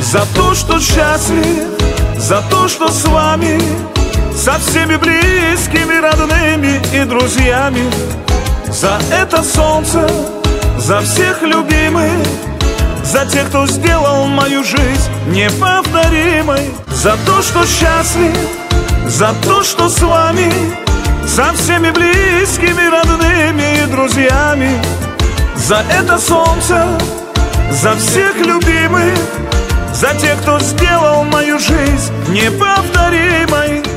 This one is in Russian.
За то, что счастлив, за то, что с вами, со всеми близкими, родными и друзьями. За это солнце, за всех любимых, за тех, кто сделал мою жизнь неповторимой. За то, что счастлив, за то, что с вами, за всеми близкими, родными и друзьями. За это солнце, за всех любимых, за тех, кто сделал мою жизнь неповторимой.